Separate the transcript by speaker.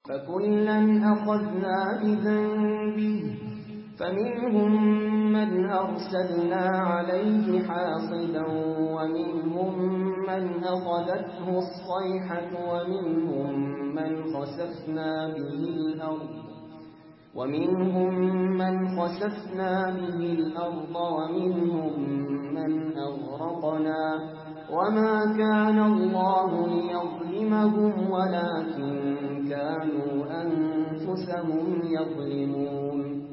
Speaker 1: فكلا أخذنا بذنبه فمنهم من أرسلنا عليه حاصبا ومنهم من أخذته الصيحة ومنهم من خسفنا به الأرض ومنهم من أغرقنا وما كان الله ليظلمهم ولكن كانوا أنفسهم يظلمون